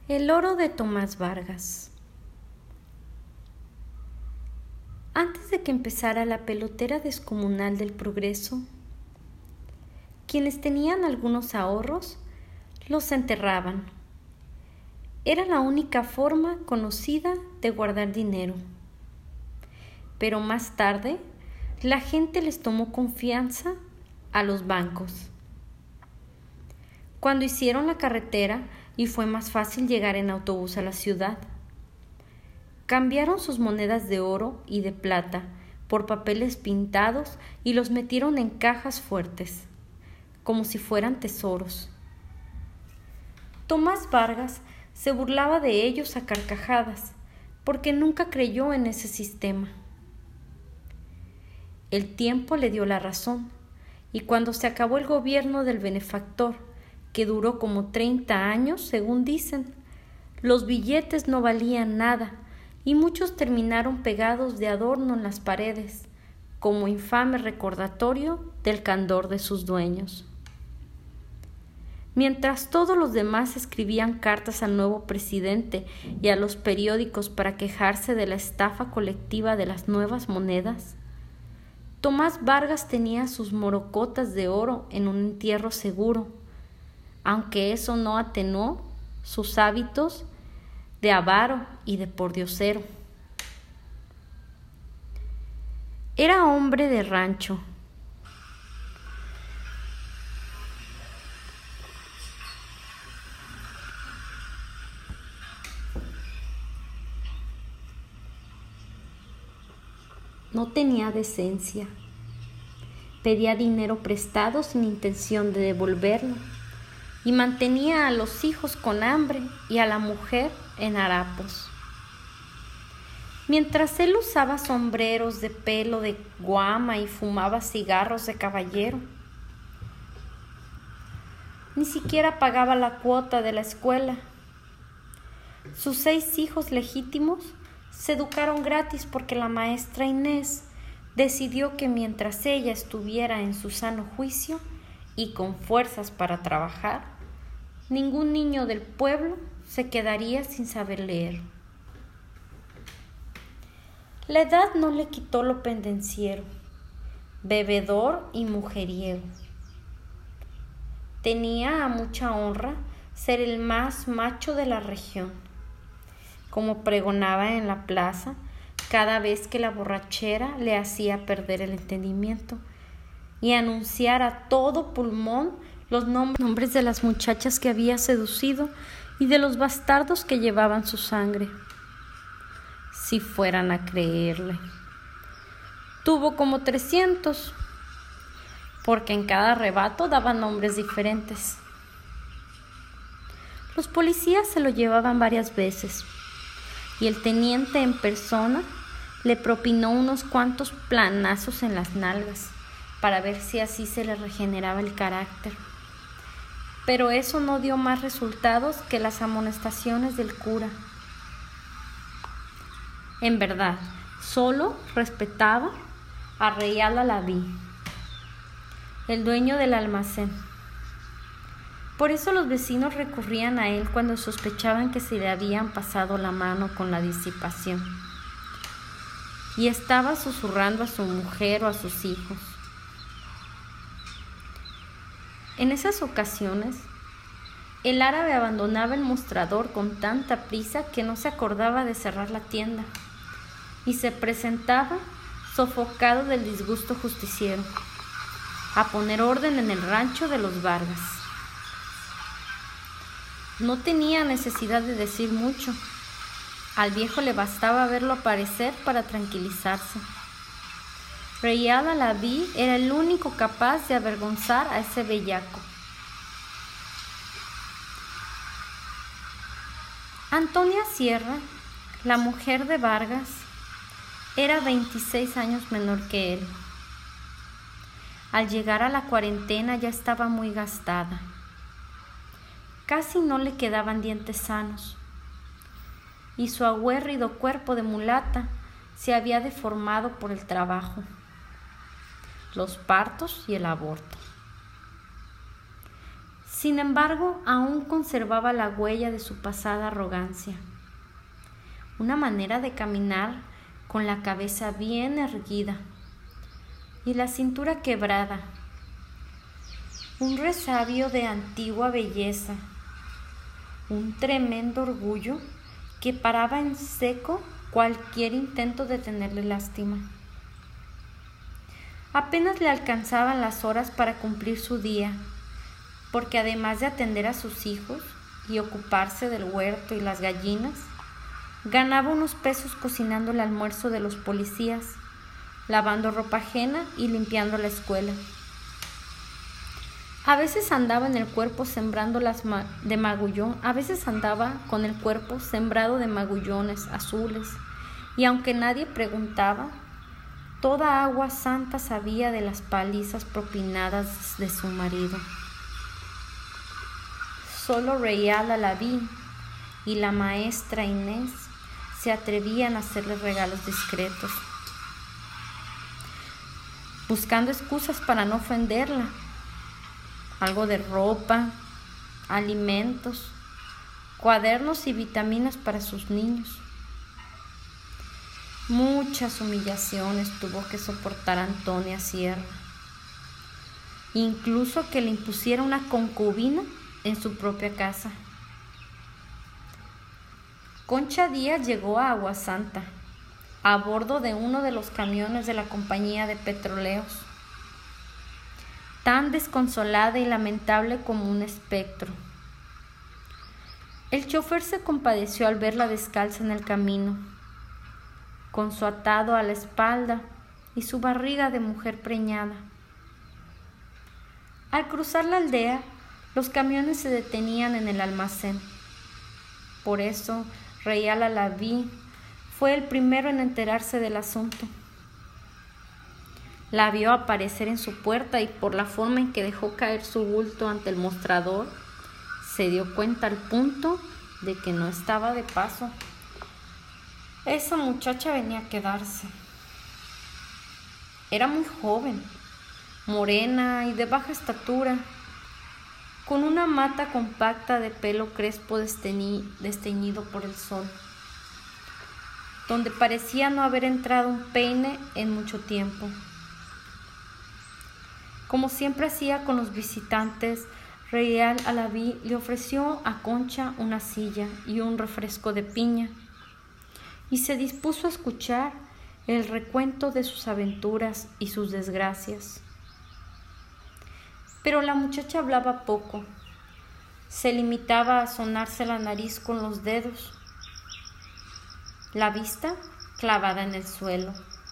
El oro de Tomás Vargas. Antes de que empezara la pelotera descomunal del progreso, quienes tenían algunos ahorros los enterraban. Era la única forma conocida de guardar dinero. Pero más tarde, la gente les tomó confianza a los bancos. Cuando hicieron la carretera y fue más fácil llegar en autobús a la ciudad, cambiaron sus monedas de oro y de plata por papeles pintados y los metieron en cajas fuertes, como si fueran tesoros. Tomás Vargas se burlaba de ellos a carcajadas, porque nunca creyó en ese sistema. El tiempo le dio la razón, y cuando se acabó el gobierno del benefactor, que duró como 30 años, según dicen, los billetes no valían nada y muchos terminaron pegados de adorno en las paredes, como infame recordatorio del candor de sus dueños. Mientras todos los demás escribían cartas al nuevo presidente y a los periódicos para quejarse de la estafa colectiva de las nuevas monedas, Tomás Vargas tenía sus morocotas de oro en un entierro seguro, aunque eso no atenuó sus hábitos de avaro y de pordiosero. Era hombre de rancho. No tenía decencia. Pedía dinero prestado sin intención de devolverlo y mantenía a los hijos con hambre y a la mujer en harapos. Mientras él usaba sombreros de pelo de guama y fumaba cigarros de caballero, ni siquiera pagaba la cuota de la escuela. Sus 6 hijos legítimos se educaron gratis porque la maestra Inés decidió que mientras ella estuviera en su sano juicio y con fuerzas para trabajar, ningún niño del pueblo se quedaría sin saber leer. La edad no le quitó lo pendenciero, bebedor y mujeriego. Tenía a mucha honra ser el más macho de la región, como pregonaba en la plaza cada vez que la borrachera le hacía perder el entendimiento, y anunciar a todo pulmón los nombres de las muchachas que había seducido y de los bastardos que llevaban su sangre. Si fueran a creerle. Tuvo como 300, porque en cada arrebato daba nombres diferentes. Los policías se lo llevaban varias veces, y el teniente en persona le propinó unos cuantos planazos en las nalgas, para ver si así se le regeneraba el carácter. Pero eso no dio más resultados que las amonestaciones del cura. En verdad, solo respetaba a Real Alaví, el dueño del almacén. Por eso los vecinos recurrían a él cuando sospechaban que se le habían pasado la mano con la disipación. Y estaba susurrando a su mujer o a sus hijos. En esas ocasiones, el árabe abandonaba el mostrador con tanta prisa que no se acordaba de cerrar la tienda y se presentaba, sofocado del disgusto justiciero, a poner orden en el rancho de los Vargas. No tenía necesidad de decir mucho. Al viejo le bastaba verlo aparecer para tranquilizarse. Real Alaví era el único capaz de avergonzar a ese bellaco. Antonia Sierra, la mujer de Vargas, era 26 años menor que él. Al llegar a la cuarentena ya estaba muy gastada. Casi no le quedaban dientes sanos, y su aguerrido cuerpo de mulata se había deformado por el trabajo, los partos y el aborto. Sin embargo, aún conservaba la huella de su pasada arrogancia, una manera de caminar con la cabeza bien erguida y la cintura quebrada, un resabio de antigua belleza, un tremendo orgullo que paraba en seco cualquier intento de tenerle lástima. Apenas le alcanzaban las horas para cumplir su día, porque además de atender a sus hijos y ocuparse del huerto y las gallinas, ganaba unos pesos cocinando el almuerzo de los policías, lavando ropa ajena y limpiando la escuela. A veces andaba en el cuerpo sembrando de magullón, a veces andaba con el cuerpo sembrado de magullones azules, y aunque nadie preguntaba, toda agua santa sabía de las palizas propinadas de su marido. Solo Reyal Alaví y la maestra Inés se atrevían a hacerle regalos discretos, buscando excusas para no ofenderla. Algo de ropa, alimentos, cuadernos y vitaminas para sus niños. Muchas humillaciones tuvo que soportar Antonia Sierra, incluso que le impusiera una concubina en su propia casa. Concha Díaz llegó a Aguasanta a bordo de uno de los camiones de la compañía de petroleos, tan desconsolada y lamentable como un espectro. El chofer se compadeció al verla descalza en el camino, con su atado a la espalda y su barriga de mujer preñada. Al cruzar la aldea, los camiones se detenían en el almacén. Por eso, Reyal Alaví fue el primero en enterarse del asunto. La vio aparecer en su puerta y por la forma en que dejó caer su bulto ante el mostrador, se dio cuenta al punto de que no estaba de paso. Esa muchacha venía a quedarse. Era muy joven, morena y de baja estatura, con una mata compacta de pelo crespo desteñido por el sol, donde parecía no haber entrado un peine en mucho tiempo. Como siempre hacía con los visitantes, Reyal Alaví le ofreció a Concha una silla y un refresco de piña, y se dispuso a escuchar el recuento de sus aventuras y sus desgracias. Pero la muchacha hablaba poco, se limitaba a sonarse la nariz con los dedos, la vista clavada en el suelo,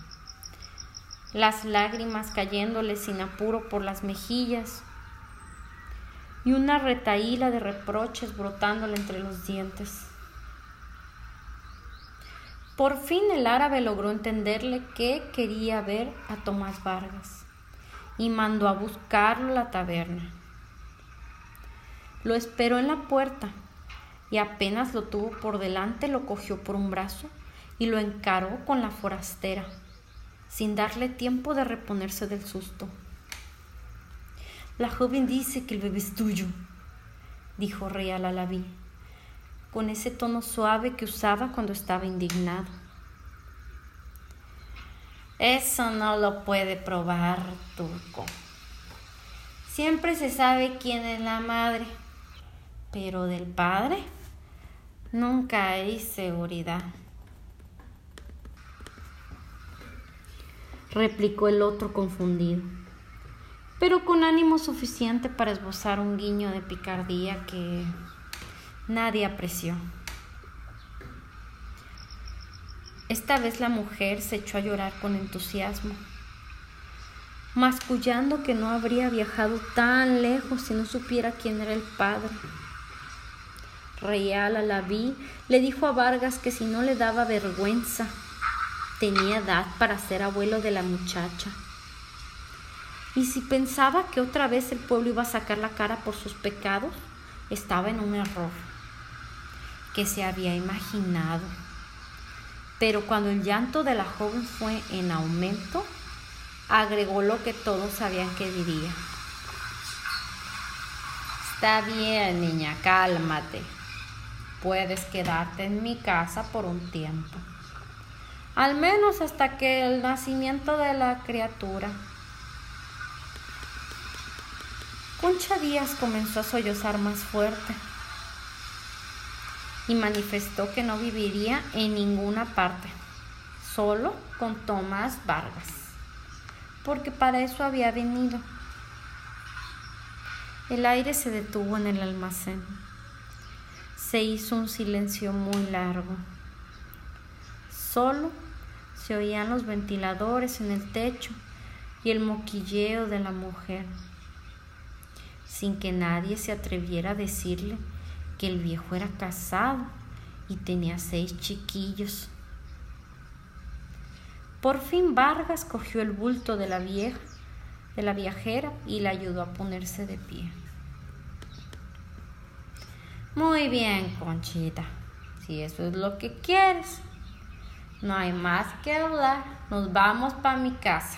las lágrimas cayéndole sin apuro por las mejillas y una retahíla de reproches brotándole entre los dientes. Por fin el árabe logró entenderle que quería ver a Tomás Vargas y mandó a buscarlo a la taberna. Lo esperó en la puerta y apenas lo tuvo por delante lo cogió por un brazo y lo encaró con la forastera, sin darle tiempo de reponerse del susto. La joven dice que el bebé es tuyo, dijo Reyal Alaví, con ese tono suave que usaba cuando estaba indignado. Eso no lo puede probar, Turco. Siempre se sabe quién es la madre, pero del padre nunca hay seguridad, replicó el otro confundido, pero con ánimo suficiente para esbozar un guiño de picardía que nadie apreció. Esta vez la mujer se echó a llorar con entusiasmo, mascullando que no habría viajado tan lejos si no supiera quién era el padre. Reyal Alaví le dijo a Vargas que si no le daba vergüenza, tenía edad para ser abuelo de la muchacha. Y si pensaba que otra vez el pueblo iba a sacar la cara por sus pecados, estaba en un error que se había imaginado. Pero cuando el llanto de la joven fue en aumento, agregó lo que todos sabían que diría. Está bien, niña, cálmate. Puedes quedarte en mi casa por un tiempo. Al menos hasta que el nacimiento de la criatura. Concha Díaz comenzó a sollozar más fuerte y manifestó que no viviría en ninguna parte, solo con Tomás Vargas, porque para eso había venido. El aire se detuvo en el almacén. Se hizo un silencio muy largo. Solo se oían los ventiladores en el techo y el moquilleo de la mujer, sin que nadie se atreviera a decirle que el viejo era casado y tenía 6 chiquillos. Por fin Vargas cogió el bulto de la viajera y la ayudó a ponerse de pie. Muy bien, Conchita, si eso es lo que quieres, no hay más que hablar, nos vamos para mi casa.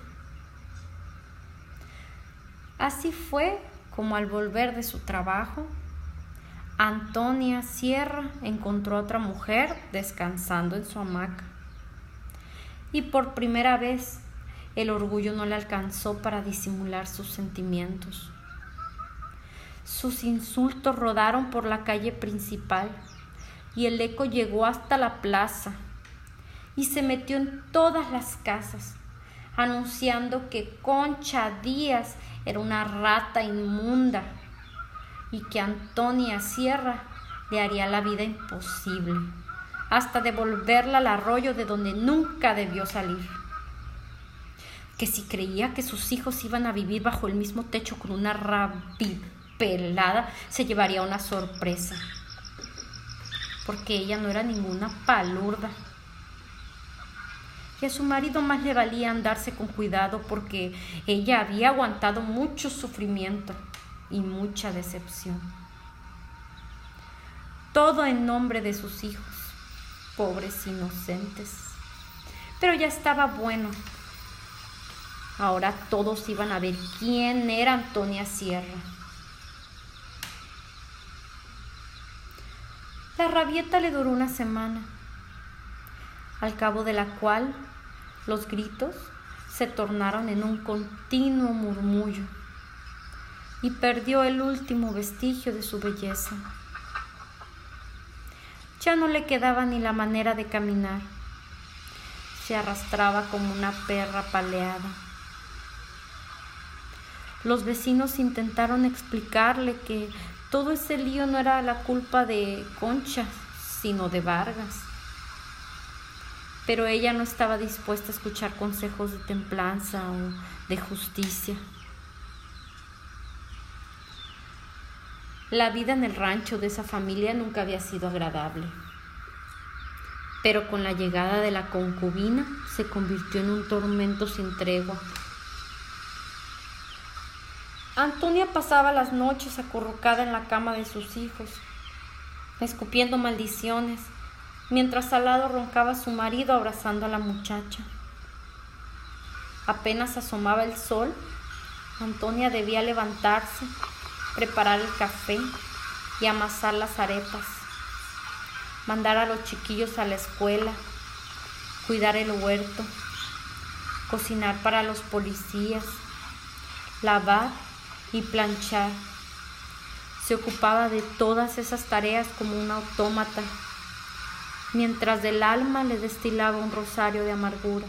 Así fue como al volver de su trabajo, Antonia Sierra encontró a otra mujer descansando en su hamaca. Y por primera vez el orgullo no le alcanzó para disimular sus sentimientos. Sus insultos rodaron por la calle principal y el eco llegó hasta la plaza y se metió en todas las casas, anunciando que Concha Díaz era una rata inmunda y que Antonia Sierra le haría la vida imposible, hasta devolverla al arroyo de donde nunca debió salir. Que si creía que sus hijos iban a vivir bajo el mismo techo con una rabipelada, se llevaría una sorpresa, porque ella no era ninguna palurda. Y a su marido más le valía andarse con cuidado, porque ella había aguantado mucho sufrimiento y mucha decepción. Todo en nombre de sus hijos, pobres inocentes. Pero ya estaba bueno. Ahora todos iban a ver quién era Antonia Sierra. La rabieta le duró una semana, al cabo de la cual los gritos se tornaron en un continuo murmullo y perdió el último vestigio de su belleza. Ya no le quedaba ni la manera de caminar. Se arrastraba como una perra paleada. Los vecinos intentaron explicarle que todo ese lío no era la culpa de Concha, sino de Vargas. Pero ella no estaba dispuesta a escuchar consejos de templanza o de justicia. La vida en el rancho de esa familia nunca había sido agradable. Pero con la llegada de la concubina se convirtió en un tormento sin tregua. Antonia pasaba las noches acurrucada en la cama de sus hijos, escupiendo maldiciones, mientras al lado roncaba su marido abrazando a la muchacha. Apenas asomaba el sol, Antonia debía levantarse, preparar el café y amasar las arepas, mandar a los chiquillos a la escuela, cuidar el huerto, cocinar para los policías, lavar y planchar. Se ocupaba de todas esas tareas como un autómata, mientras del alma le destilaba un rosario de amarguras.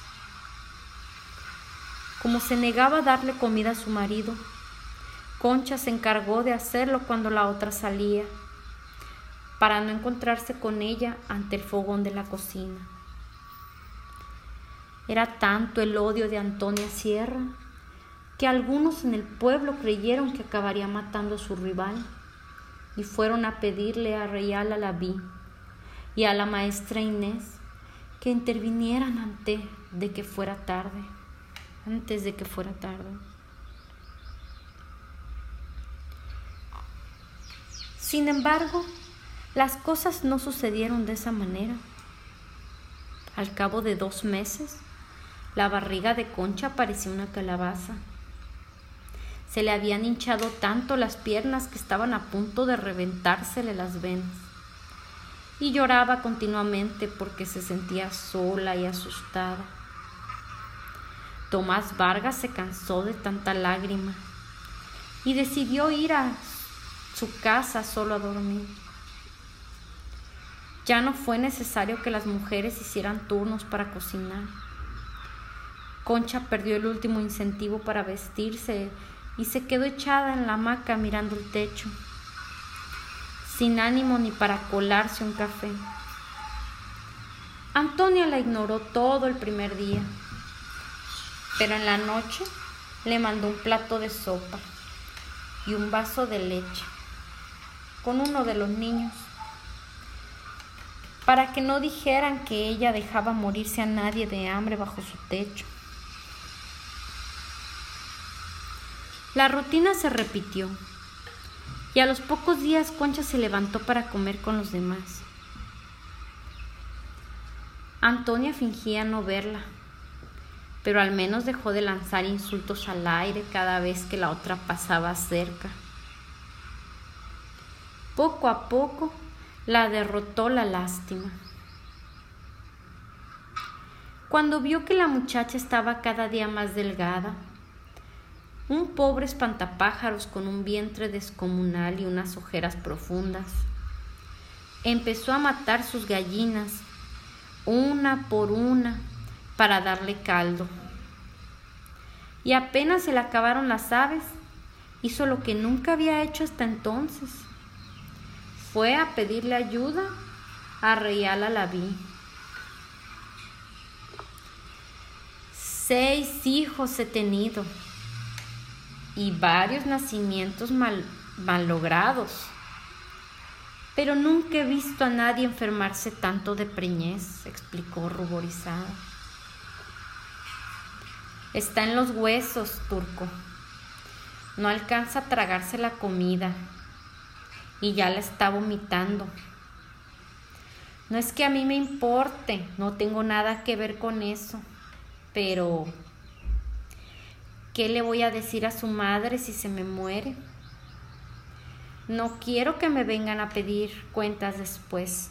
Como se negaba a darle comida a su marido, Concha se encargó de hacerlo cuando la otra salía, para no encontrarse con ella ante el fogón de la cocina. Era tanto el odio de Antonia Sierra que algunos en el pueblo creyeron que acabaría matando a su rival y fueron a pedirle a Real Alaví y a la maestra Inés que intervinieran antes de que fuera tarde. Sin embargo, las cosas no sucedieron de esa manera. Al cabo de 2 meses, la barriga de Concha parecía una calabaza. Se le habían hinchado tanto las piernas que estaban a punto de reventársele las venas. Y lloraba continuamente porque se sentía sola y asustada. Tomás Vargas se cansó de tanta lágrima y decidió ir a su casa solo a dormir. Ya no fue necesario que las mujeres hicieran turnos para cocinar. Concha perdió el último incentivo para vestirse y se quedó echada en la hamaca mirando el techo, sin ánimo ni para colarse un café. Antonia la ignoró todo el primer día, pero en la noche le mandó un plato de sopa y un vaso de leche con uno de los niños, para que no dijeran que ella dejaba morirse a nadie de hambre bajo su techo. La rutina se repitió y a los pocos días Concha se levantó para comer con los demás. Antonia fingía no verla, pero al menos dejó de lanzar insultos al aire cada vez que la otra pasaba cerca. Poco a poco la derrotó la lástima. Cuando vio que la muchacha estaba cada día más delgada, un pobre espantapájaros con un vientre descomunal y unas ojeras profundas, empezó a matar sus gallinas una por una para darle caldo. Y apenas se le acabaron las aves, hizo lo que nunca había hecho hasta entonces. Fue a pedirle ayuda a Real Alaví. 6 hijos he tenido y varios nacimientos mal logrados, pero nunca he visto a nadie enfermarse tanto de preñez, explicó ruborizada. Está en los huesos, Turco. No alcanza a tragarse la comida y ya la está vomitando. No es que a mí me importe, no tengo nada que ver con eso, pero ¿qué le voy a decir a su madre si se me muere? No quiero que me vengan a pedir cuentas después.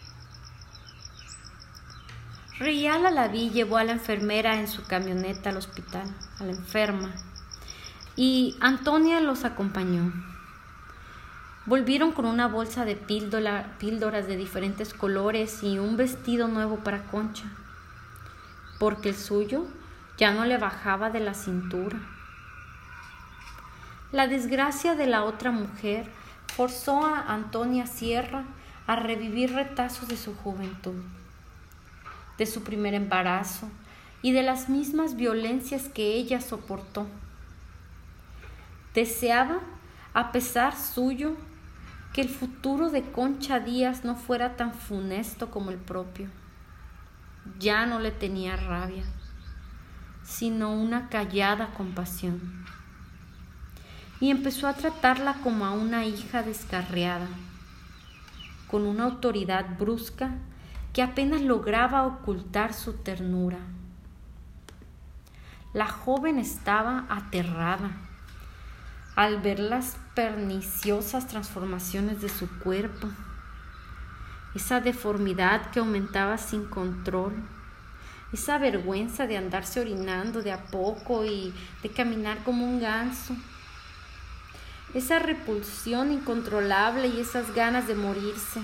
Real Alaví llevó a la enfermera en su camioneta al hospital, a la enferma, y Antonia los acompañó. Volvieron con una bolsa de píldoras de diferentes colores y un vestido nuevo para Concha, porque el suyo ya no le bajaba de la cintura. La desgracia de la otra mujer forzó a Antonia Sierra a revivir retazos de su juventud, de su primer embarazo y de las mismas violencias que ella soportó. Deseaba, a pesar suyo, que el futuro de Concha Díaz no fuera tan funesto como el propio. Ya no le tenía rabia, sino una callada compasión. Y empezó a tratarla como a una hija descarriada, con una autoridad brusca que apenas lograba ocultar su ternura. La joven estaba aterrada al ver las perniciosas transformaciones de su cuerpo, esa deformidad que aumentaba sin control, esa vergüenza de andarse orinando de a poco y de caminar como un ganso, esa repulsión incontrolable y esas ganas de morirse.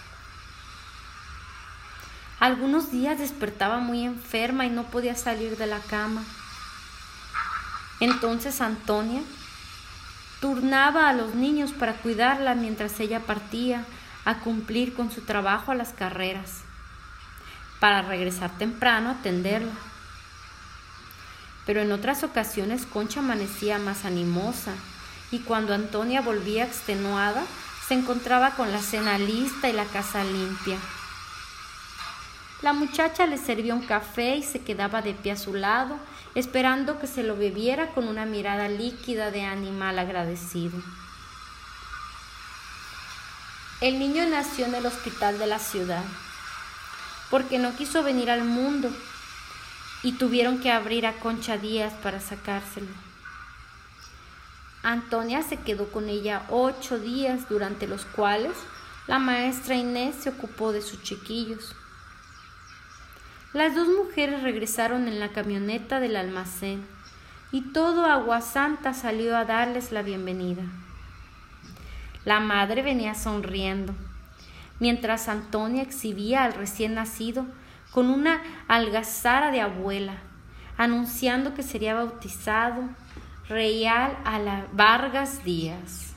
Algunos días despertaba muy enferma y no podía salir de la cama. Entonces Antonia turnaba a los niños para cuidarla mientras ella partía a cumplir con su trabajo a las carreras, para regresar temprano a atenderla. Pero en otras ocasiones Concha amanecía más animosa, y cuando Antonia volvía extenuada, se encontraba con la cena lista y la casa limpia. La muchacha le servía un café y se quedaba de pie a su lado, esperando que se lo bebiera con una mirada líquida de animal agradecido. El niño nació en el hospital de la ciudad, porque no quiso venir al mundo, y tuvieron que abrir a Concha Díaz para sacárselo. Antonia se quedó con ella 8 días, durante los cuales la maestra Inés se ocupó de sus chiquillos. Las 2 mujeres regresaron en la camioneta del almacén y todo Aguasanta salió a darles la bienvenida. La madre venía sonriendo, mientras Antonia exhibía al recién nacido con una algazara de abuela, anunciando que sería bautizado Real a la Vargas Díaz,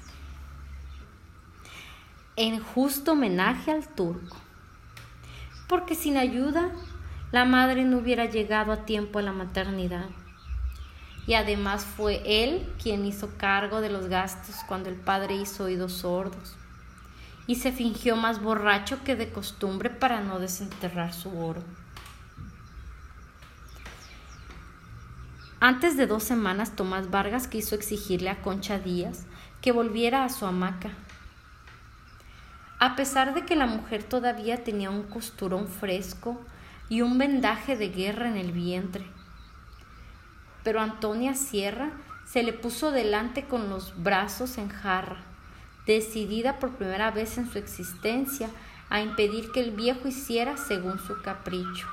en justo homenaje al turco, porque sin ayuda la madre no hubiera llegado a tiempo a la maternidad. Y además fue él quien hizo cargo de los gastos cuando el padre hizo oídos sordos y se fingió más borracho que de costumbre para no desenterrar su oro. Antes de 2 semanas, Tomás Vargas quiso exigirle a Concha Díaz que volviera a su hamaca, a pesar de que la mujer todavía tenía un costurón fresco y un vendaje de guerra en el vientre. Pero Antonia Sierra se le puso delante con los brazos en jarra, decidida por primera vez en su existencia a impedir que el viejo hiciera según su capricho.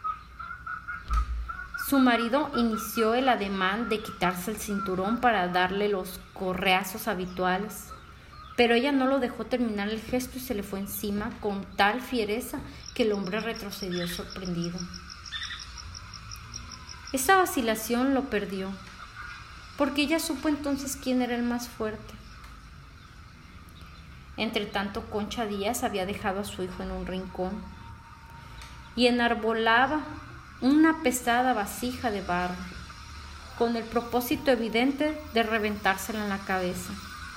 Su marido inició el ademán de quitarse el cinturón para darle los correazos habituales, pero ella no lo dejó terminar el gesto y se le fue encima con tal fiereza que el hombre retrocedió sorprendido. Esa vacilación lo perdió, porque ella supo entonces quién era el más fuerte. Entretanto, Concha Díaz había dejado a su hijo en un rincón y enarbolaba una pesada vasija de barro, con el propósito evidente de reventársela en la cabeza.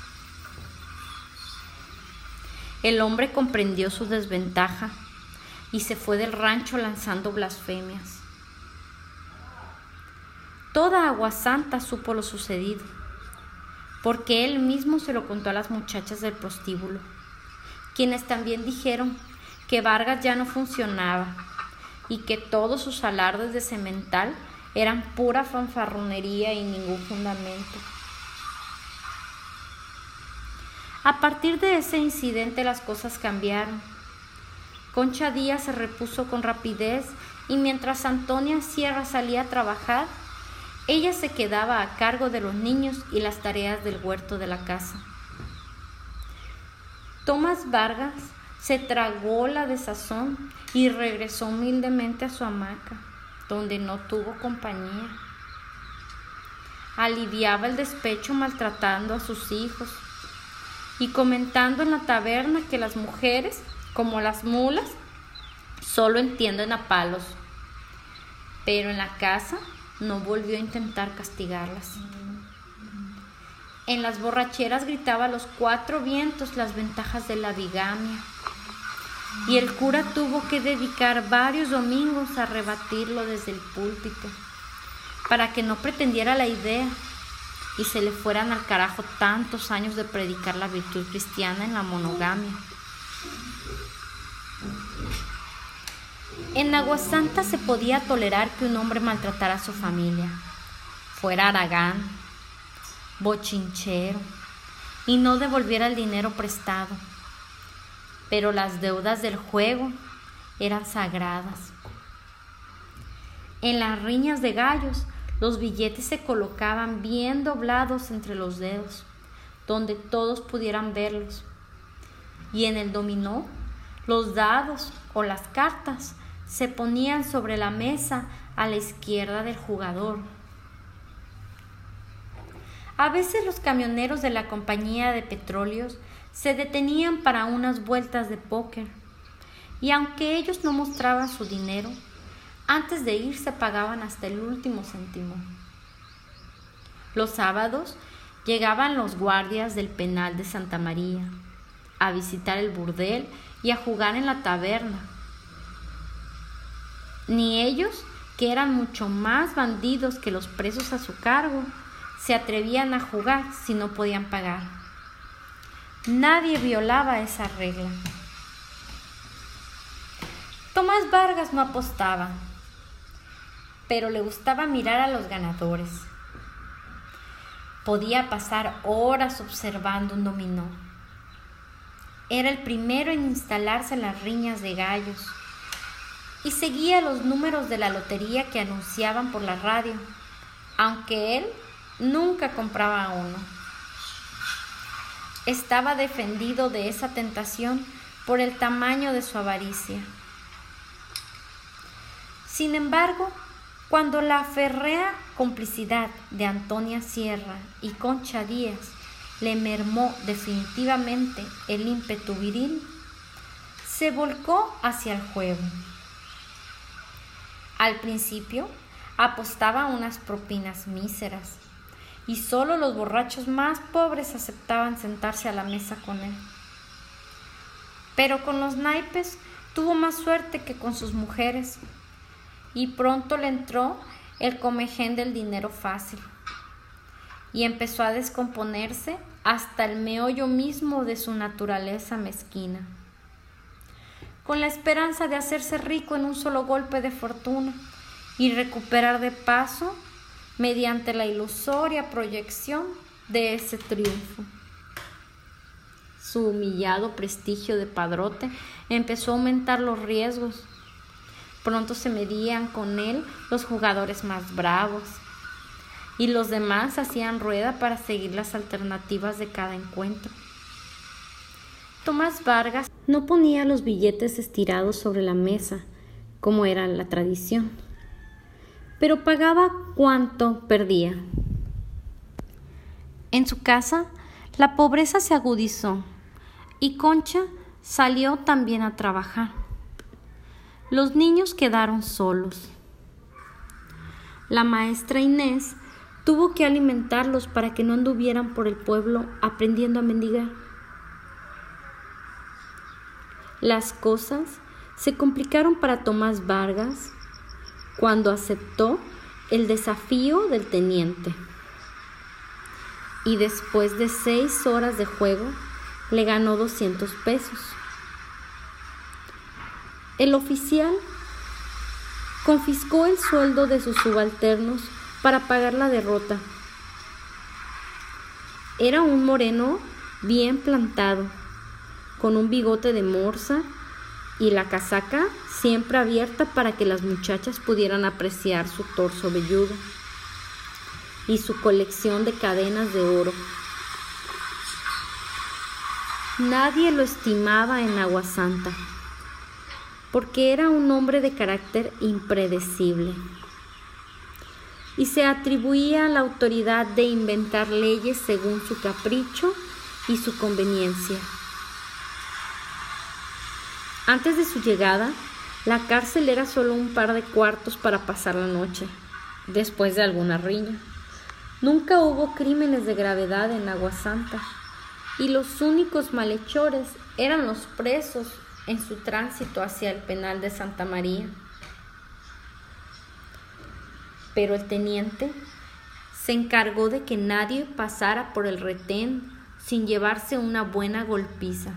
El hombre comprendió su desventaja y se fue del rancho lanzando blasfemias. Toda Aguasanta supo lo sucedido, porque él mismo se lo contó a las muchachas del prostíbulo, quienes también dijeron que Vargas ya no funcionaba y que todos sus alardes de semental eran pura fanfarronería y ningún fundamento. A partir de ese incidente las cosas cambiaron. Concha Díaz se repuso con rapidez y mientras Antonia Sierra salía a trabajar, ella se quedaba a cargo de los niños y las tareas del huerto de la casa. Tomás Vargas se tragó la desazón y regresó humildemente a su hamaca, donde no tuvo compañía. Aliviaba el despecho maltratando a sus hijos y comentando en la taberna que las mujeres, como las mulas, solo entienden a palos. Pero en la casa no volvió a intentar castigarlas. En las borracheras gritaba a los 4 vientos las ventajas de la bigamia, y el cura tuvo que dedicar varios domingos a rebatirlo desde el púlpito, para que no pretendiera la idea y se le fueran al carajo tantos años de predicar la virtud cristiana en la monogamia. En Aguasanta se podía tolerar que un hombre maltratara a su familia, fuera haragán, bochinchero, y no devolviera el dinero prestado. Pero las deudas del juego eran sagradas. En las riñas de gallos, los billetes se colocaban bien doblados entre los dedos, donde todos pudieran verlos. Y en el dominó, los dados o las cartas se ponían sobre la mesa a la izquierda del jugador. A veces los camioneros de la compañía de petróleos se detenían para unas vueltas de póker, y aunque ellos no mostraban su dinero, antes de irse pagaban hasta el último céntimo. Los sábados llegaban los guardias del penal de Santa María a visitar el burdel y a jugar en la taberna. Ni ellos, que eran mucho más bandidos que los presos a su cargo, se atrevían a jugar si no podían pagar. Nadie violaba esa regla. Tomás Vargas no apostaba, pero le gustaba mirar a los ganadores. Podía pasar horas observando un dominó. Era el primero en instalarse en las riñas de gallos y seguía los números de la lotería que anunciaban por la radio, aunque él nunca compraba uno. Estaba defendido de esa tentación por el tamaño de su avaricia. Sin embargo, cuando la férrea complicidad de Antonia Sierra y Concha Díaz le mermó definitivamente el ímpetu viril, se volcó hacia el juego. Al principio apostaba unas propinas míseras y solo los borrachos más pobres aceptaban sentarse a la mesa con él. Pero con los naipes tuvo más suerte que con sus mujeres y pronto le entró el comején del dinero fácil y empezó a descomponerse hasta el meollo mismo de su naturaleza mezquina, con la esperanza de hacerse rico en un solo golpe de fortuna y recuperar de paso mediante la ilusoria proyección de ese triunfo. Su humillado prestigio de padrote empezó a aumentar los riesgos. Pronto se medían con él los jugadores más bravos y los demás hacían rueda para seguir las alternativas de cada encuentro. Tomás Vargas no ponía los billetes estirados sobre la mesa, como era la tradición, pero pagaba cuanto perdía. En su casa, la pobreza se agudizó y Concha salió también a trabajar. Los niños quedaron solos. La maestra Inés tuvo que alimentarlos para que no anduvieran por el pueblo aprendiendo a mendigar. Las cosas se complicaron para Tomás Vargas cuando aceptó el desafío del teniente. Y después de 6 horas de juego, le ganó 200 pesos. El oficial confiscó el sueldo de sus subalternos para pagar la derrota. Era un moreno bien plantado, con un bigote de morsa y la casaca siempre abierta para que las muchachas pudieran apreciar su torso velludo y su colección de cadenas de oro. Nadie lo estimaba en Aguasanta, porque era un hombre de carácter impredecible y se atribuía la autoridad de inventar leyes según su capricho y su conveniencia. Antes de su llegada, la cárcel era solo un par de cuartos para pasar la noche, después de alguna riña. Nunca hubo crímenes de gravedad en Aguasanta, y los únicos malhechores eran los presos en su tránsito hacia el penal de Santa María. Pero el teniente se encargó de que nadie pasara por el retén sin llevarse una buena golpiza.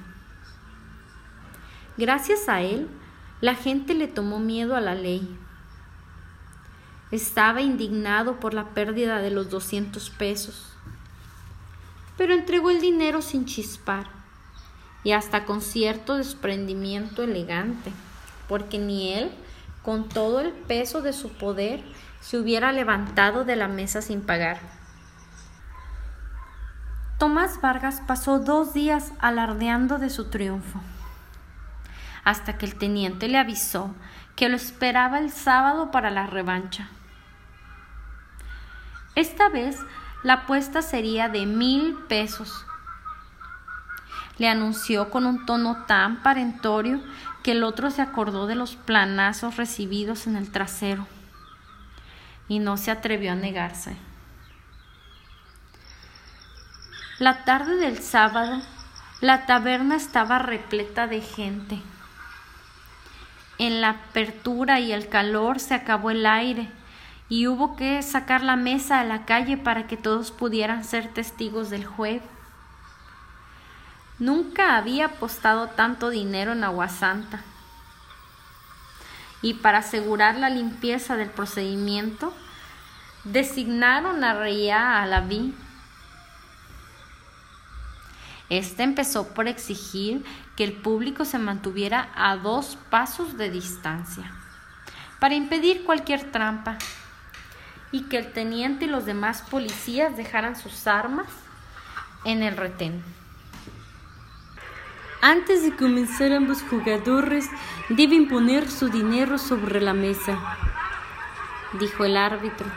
Gracias a él, la gente le tomó miedo a la ley. Estaba indignado por la pérdida de los 200 pesos, pero entregó el dinero sin chispar y hasta con cierto desprendimiento elegante, porque ni él, con todo el peso de su poder, se hubiera levantado de la mesa sin pagar. Tomás Vargas pasó 2 días alardeando de su triunfo, hasta que el teniente le avisó que lo esperaba el sábado para la revancha. Esta vez la apuesta sería de 1,000 pesos. Le anunció con un tono tan perentorio que el otro se acordó de los planazos recibidos en el trasero y no se atrevió a negarse. La tarde del sábado, la taberna estaba repleta de gente. En la apertura y el calor se acabó el aire y hubo que sacar la mesa a la calle para que todos pudieran ser testigos del juego. Nunca había apostado tanto dinero en Aguasanta. Y para asegurar la limpieza del procedimiento, designaron a Reía Alaví Este empezó por exigir que el público se mantuviera a 2 pasos de distancia para impedir cualquier trampa y que el teniente y los demás policías dejaran sus armas en el retén. Antes de comenzar, ambos jugadores deben poner su dinero sobre la mesa, dijo el árbitro.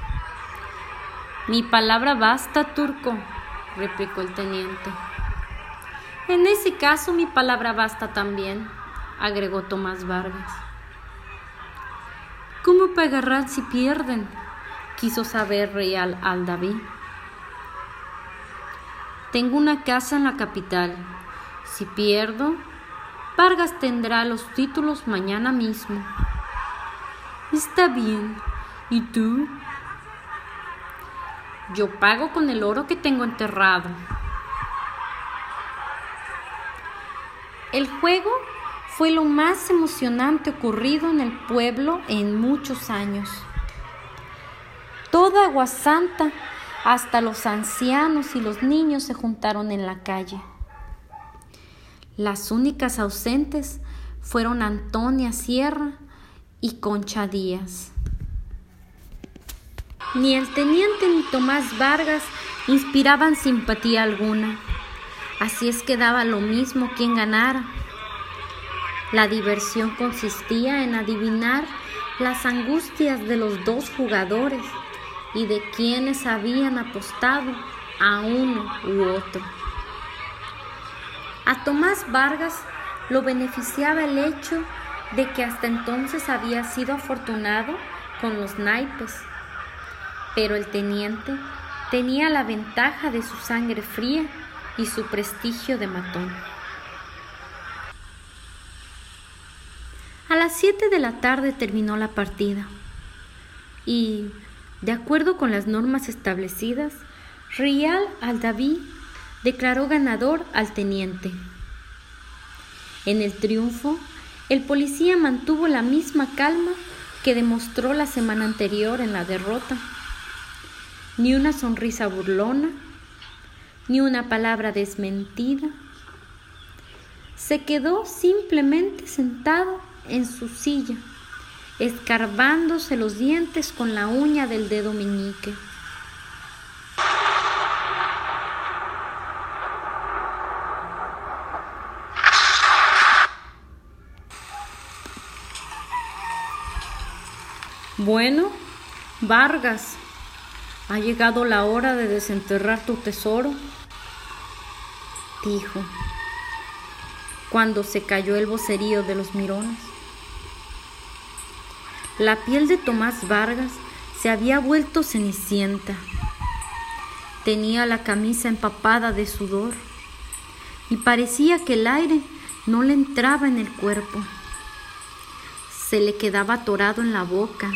Mi palabra basta, turco, replicó el teniente. En ese caso, mi palabra basta también, agregó Tomás Vargas. ¿Cómo pagarán si pierden?, quiso saber Real Aldaví. Tengo una casa en la capital. Si pierdo, Vargas tendrá los títulos mañana mismo. Está bien. ¿Y tú? Yo pago con el oro que tengo enterrado. El juego fue lo más emocionante ocurrido en el pueblo en muchos años. Toda Aguasanta, hasta los ancianos y los niños, se juntaron en la calle. Las únicas ausentes fueron Antonia Sierra y Concha Díaz. Ni el teniente ni Tomás Vargas inspiraban simpatía alguna, así es que daba lo mismo quién ganara. La diversión consistía en adivinar las angustias de los 2 jugadores y de quienes habían apostado a uno u otro. A Tomás Vargas lo beneficiaba el hecho de que hasta entonces había sido afortunado con los naipes, pero el teniente tenía la ventaja de su sangre fría y su prestigio de matón. A las 7 de la tarde terminó la partida y, de acuerdo con las normas establecidas, Real Aldaví declaró ganador al teniente. En el triunfo, el policía mantuvo la misma calma que demostró la semana anterior en la derrota. Ni una sonrisa burlona, ni una palabra desmentida. Se quedó simplemente sentado en su silla, escarbándose los dientes con la uña del dedo meñique. Bueno, Vargas, ha llegado la hora de desenterrar tu tesoro, dijo, cuando se cayó el vocerío de los mirones. La piel de Tomás Vargas se había vuelto cenicienta. Tenía la camisa empapada de sudor y parecía que el aire no le entraba en el cuerpo. Se le quedaba atorado en la boca.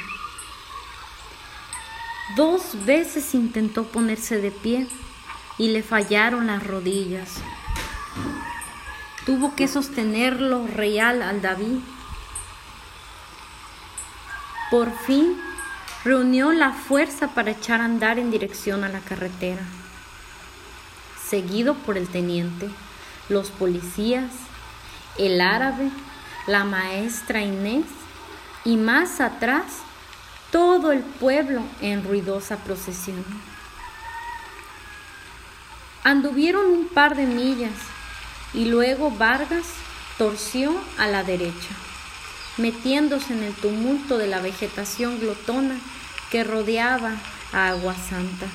2 veces intentó ponerse de pie y le fallaron las rodillas. Tuvo que sostenerlo Real Aldaví. Por fin reunió la fuerza para echar a andar en dirección a la carretera. Seguido por el teniente, los policías, el árabe, la maestra Inés y más atrás todo el pueblo en ruidosa procesión. Anduvieron un par de millas y luego Vargas torció a la derecha, metiéndose en el tumulto de la vegetación glotona que rodeaba a Aguasanta.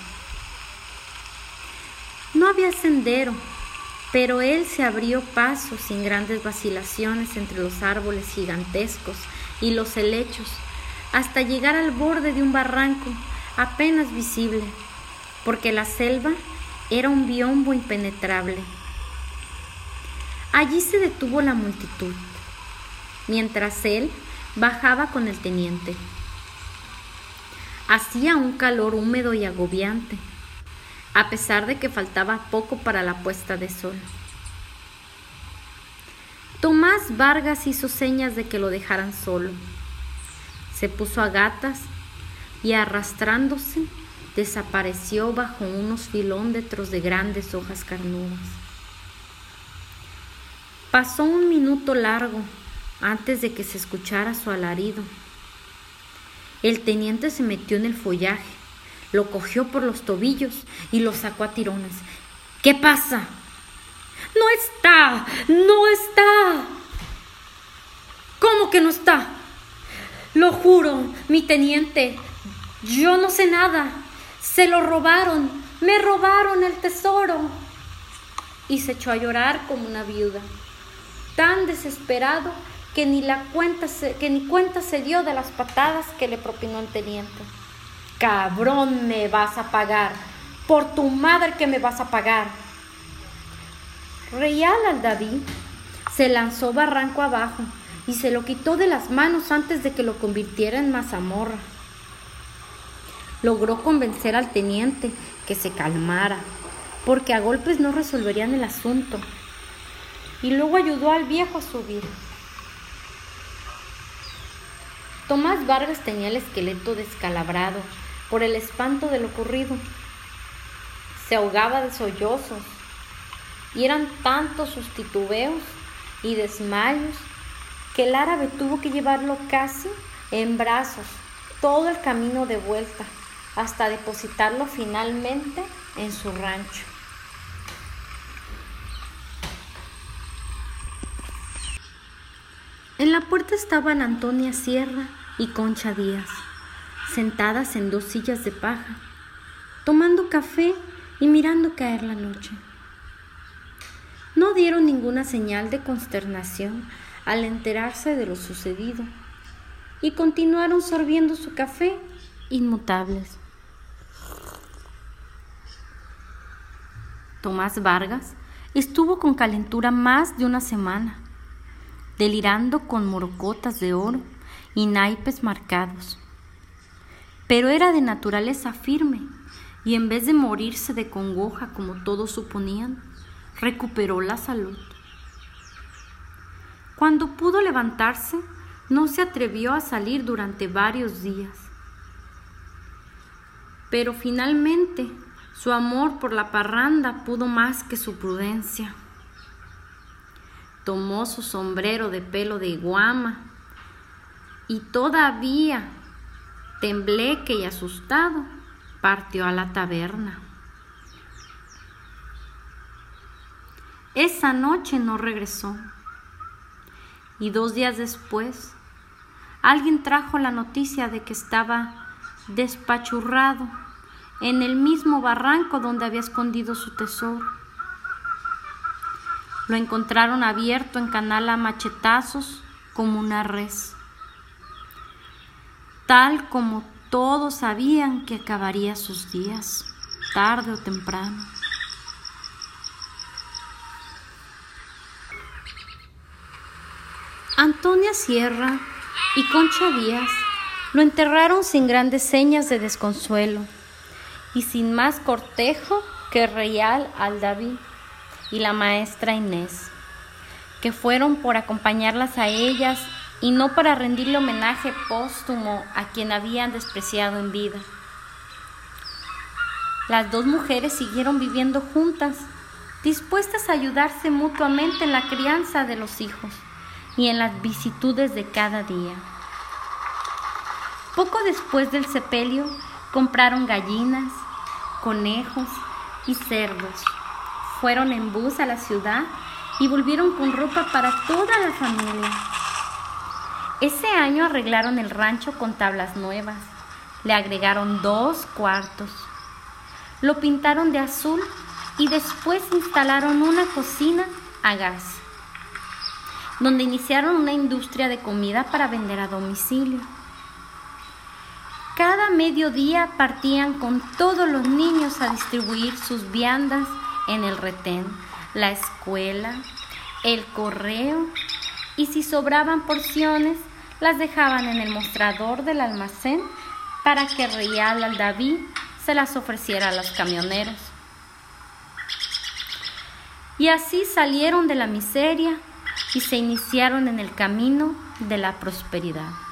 No había sendero, pero él se abrió paso sin grandes vacilaciones entre los árboles gigantescos y los helechos, hasta llegar al borde de un barranco apenas visible, porque la selva era un biombo impenetrable. Allí se detuvo la multitud, mientras él bajaba con el teniente. Hacía un calor húmedo y agobiante, a pesar de que faltaba poco para la puesta de sol. Tomás Vargas hizo señas de que lo dejaran solo. Se puso a gatas y, arrastrándose, desapareció bajo unos filómetros de grandes hojas carnudas. Pasó un minuto largo antes de que se escuchara su alarido. El teniente se metió en el follaje, lo cogió por los tobillos y lo sacó a tirones. ¿Qué pasa? ¡No está! ¡No está! ¿Cómo que no está? Lo juro, mi teniente, yo no sé nada. Se lo robaron, me robaron el tesoro. Y se echó a llorar como una viuda, tan desesperado que ni cuenta se dio de las patadas que le propinó el teniente. Cabrón, me vas a pagar, por tu madre que me vas a pagar. Real al-Daví se lanzó barranco abajo y se lo quitó de las manos antes de que lo convirtiera en mazamorra. Logró convencer al teniente que se calmara, porque a golpes no resolverían el asunto, y luego ayudó al viejo a subir. Tomás Vargas tenía el esqueleto descalabrado por el espanto de lo ocurrido. Se ahogaba de sollozos, y eran tantos sus titubeos y desmayos que el árabe tuvo que llevarlo casi en brazos todo el camino de vuelta hasta depositarlo finalmente en su rancho. En la puerta estaban Antonia Sierra y Concha Díaz, sentadas en 2 sillas de paja, tomando café y mirando caer la noche. No dieron ninguna señal de consternación al enterarse de lo sucedido y continuaron sorbiendo su café inmutables. Tomás Vargas estuvo con calentura más de una semana, delirando con morocotas de oro y naipes marcados. Pero era de naturaleza firme y en vez de morirse de congoja como todos suponían, recuperó la salud. Cuando pudo levantarse, no se atrevió a salir durante varios días. Pero finalmente su amor por la parranda pudo más que su prudencia. Tomó su sombrero de pelo de iguama y todavía, tembleque y asustado, partió a la taberna. Esa noche no regresó y 2 días después alguien trajo la noticia de que estaba despachurrado en el mismo barranco donde había escondido su tesoro. Lo encontraron abierto en canal a machetazos como una res, tal como todos sabían que acabaría sus días, tarde o temprano. Antonia Sierra y Concha Díaz lo enterraron sin grandes señas de desconsuelo y sin más cortejo que Real al-Daví y la maestra Inés, que fueron por acompañarlas a ellas y no para rendirle homenaje póstumo a quien habían despreciado en vida. Las 2 mujeres siguieron viviendo juntas, dispuestas a ayudarse mutuamente en la crianza de los hijos y en las vicisitudes de cada día. Poco después del sepelio, compraron gallinas, conejos y cerdos. Fueron en bus a la ciudad y volvieron con ropa para toda la familia. Ese año arreglaron el rancho con tablas nuevas, le agregaron 2 cuartos, lo pintaron de azul y después instalaron una cocina a gas, donde iniciaron una industria de comida para vender a domicilio. Cada mediodía partían con todos los niños a distribuir sus viandas en el retén, la escuela, el correo, y si sobraban porciones, las dejaban en el mostrador del almacén para que Real al-Daví se las ofreciera a los camioneros. Y así salieron de la miseria y se iniciaron en el camino de la prosperidad.